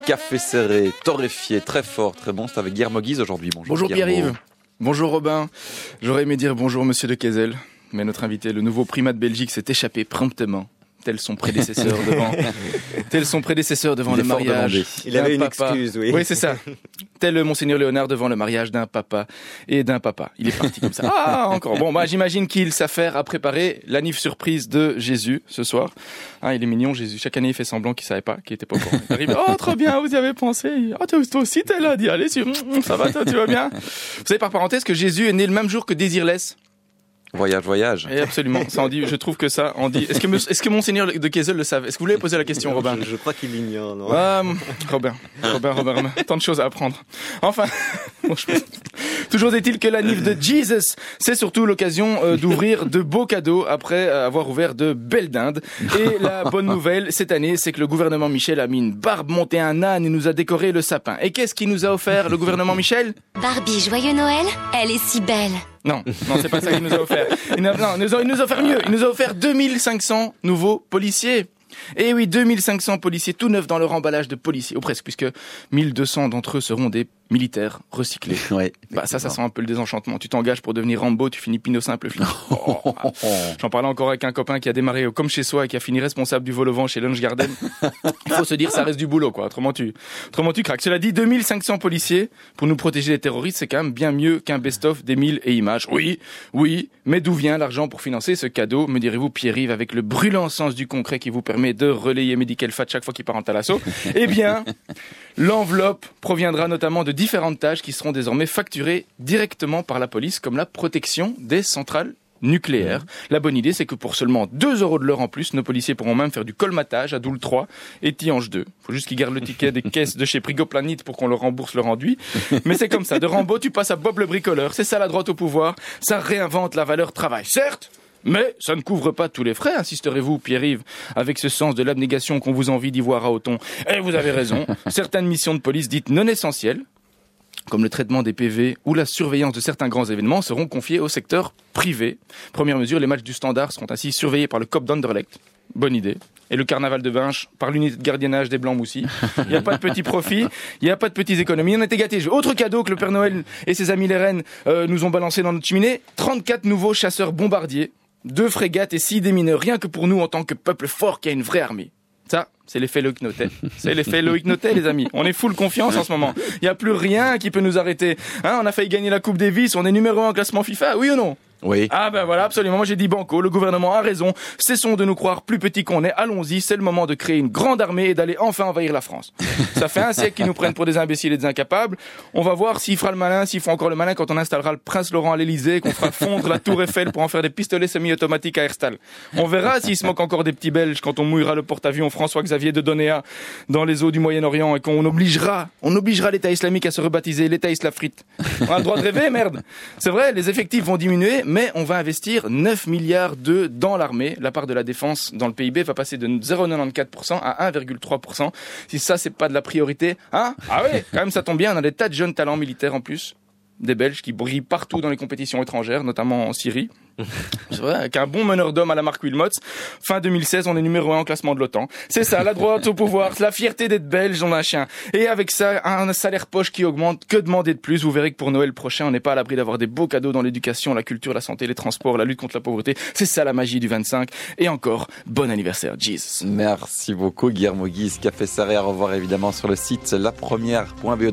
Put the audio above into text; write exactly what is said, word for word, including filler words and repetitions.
Café serré, torréfié, très fort, très bon. C'est avec Guillermo Guise aujourd'hui. Bonjour, bonjour Guillermo. Pierre-Yves. Bonjour Robin. J'aurais aimé dire bonjour Monsieur de Kessel, mais notre invité, le nouveau primat de Belgique, s'est échappé promptement. Tel son prédécesseur devant, tel son prédécesseur devant le mariage. Il avait une papa. excuse, oui. Oui, c'est ça. Tel le Monseigneur Léonard devant le mariage d'un papa et d'un papa. Il est parti comme ça. Ah, encore. Bon, bah, j'imagine qu'il s'affaire à préparer la nif surprise de Jésus ce soir. Hein, il est mignon, Jésus. Chaque année, il fait semblant qu'il savait pas, qu'il était pas au courant. Il arrive. Oh, trop bien, vous y avez pensé. Oh, toi, toi aussi, t'es là. Dis, allez, ça va, toi, tu vas bien. Vous savez, par parenthèse, que Jésus est né le même jour que Désirless. Voyage, voyage. Et absolument, ça en dit, je trouve que ça en dit. Est-ce que, est-ce que Monseigneur de Kessel le savait? Est-ce que vous lui avez posé la question, Robin? Je, je crois qu'il l'ignore, non? Ah, Robin, Robin, Robin, Robin, tant de choses à apprendre. Enfin, bon, je... toujours est-il que la nif de Jesus, c'est surtout l'occasion euh, d'ouvrir de beaux cadeaux après avoir ouvert de belles dindes. Et la bonne nouvelle, cette année, c'est que le gouvernement Michel a mis une barbe, monté un âne et nous a décoré le sapin. Et qu'est-ce qu'il nous a offert, le gouvernement Michel? Barbie, joyeux Noël, elle est si belle. Non, non, c'est pas ça qu'il nous a offert. Il nous a, non, il nous a, il nous a offert mieux. Il nous a offert deux mille cinq cents nouveaux policiers. Et oui, deux mille cinq cents policiers tout neufs dans leur emballage de policiers, ou presque, puisque mille deux cents d'entre eux seront des militaires recyclés. Ouais. Bah ça, ça sent un peu le désenchantement. Tu t'engages pour devenir Rambo, tu finis Pinot Simple. Finis... Oh. J'en parlais encore avec un copain qui a démarré comme chez soi et qui a fini responsable du vol au vent chez Lunch Garden. Il faut se dire, ça reste du boulot, quoi. Autrement tu, autrement tu craques. Cela dit, deux mille cinq cents policiers pour nous protéger des terroristes, c'est quand même bien mieux qu'un best-of d'Émile et Images. Oui, oui, mais d'où vient l'argent pour financer ce cadeau, me direz-vous, Pierre-Yves, avec le brûlant sens du concret qui vous permet de relayer Medical Fat chaque fois qu'il part en talasso? Eh bien, l'enveloppe proviendra notamment de différentes tâches qui seront désormais facturées directement par la police, comme la protection des centrales nucléaires. La bonne idée, c'est que pour seulement deux euros de l'heure en plus, nos policiers pourront même faire du colmatage à Doule trois et Tihange deux. Faut juste qu'ils gardent le ticket des caisses de chez Prigoplanite pour qu'on leur rembourse leur enduit. Mais c'est comme ça. De Rambo, tu passes à Bob le bricoleur. C'est ça la droite au pouvoir. Ça réinvente la valeur travail. Certes, mais ça ne couvre pas tous les frais, insisterez-vous, Pierre-Yves, avec ce sens de l'abnégation qu'on vous envie d'y voir à Othon. Et vous avez raison, certaines missions de police dites non essentielles, comme le traitement des P V ou la surveillance de certains grands événements, seront confiées au secteur privé. Première mesure, les matchs du Standard seront ainsi surveillés par le C O P d'Anderlecht. Bonne idée. Et le carnaval de Binche par l'unité de gardiennage des Blancs-Moussis. Il n'y a pas de petits profits, il n'y a pas de petites économies. On a été gâtés. Autre cadeau que le Père Noël et ses amis les reines euh, nous ont balancé dans notre cheminée, trente-quatre nouveaux chasseurs bombardiers. Deux frégates et six démineurs, rien que pour nous en tant que peuple fort qui a une vraie armée. Ça, c'est l'effet Loïc Notet. C'est l'effet Loïc Notet, les amis. On est full confiance en ce moment. Il n'y a plus rien qui peut nous arrêter. Hein, on a failli gagner la Coupe Davis, on est numéro un en classement FIFA, oui ou non? Oui. Ah ben voilà, absolument. Moi j'ai dit banco, le gouvernement a raison. Cessons de nous croire plus petits qu'on est. Allons-y, c'est le moment de créer une grande armée et d'aller enfin envahir la France. Ça fait un siècle qu'ils nous prennent pour des imbéciles et des incapables. On va voir s'il fera le malin, s'il fera encore le malin quand on installera le Prince Laurent à l'Elysée, qu'on fera fondre la Tour Eiffel pour en faire des pistolets semi-automatiques à Herstal. On verra s'il se moque encore des petits Belges quand on mouillera le porte-avions François-Xavier de Donéa dans les eaux du Moyen-Orient et qu'on obligera, on obligera l'État islamique à se rebaptiser l'État islafrite. On a le droit de rêver, merde. C'est vrai, les effectifs vont diminuer, mais on va investir neuf milliards d'euros dans l'armée. La part de la défense dans le P I B va passer de zéro virgule quatre-vingt-quatorze pour cent à un virgule trois pour cent. Si ça, c'est pas de la priorité, hein? Ah ouais, quand même, ça tombe bien, on a des tas de jeunes talents militaires en plus. Des Belges qui brillent partout dans les compétitions étrangères, notamment en Syrie. C'est vrai, avec un bon meneur d'hommes à la marque Wilmots. Fin deux mille seize, on est numéro un en classement de l'OTAN. C'est ça, la droite au pouvoir, la fierté d'être belge, on a un chien. Et avec ça, un salaire poche qui augmente, que demander de plus? Vous verrez que pour Noël prochain, on n'est pas à l'abri d'avoir des beaux cadeaux dans l'éducation, la culture, la santé, les transports, la lutte contre la pauvreté. C'est ça la magie du vingt-cinq. Et encore, bon anniversaire, Jesus. Merci beaucoup, Guillermo Guise. Café serré à revoir évidemment sur le site la première point b e.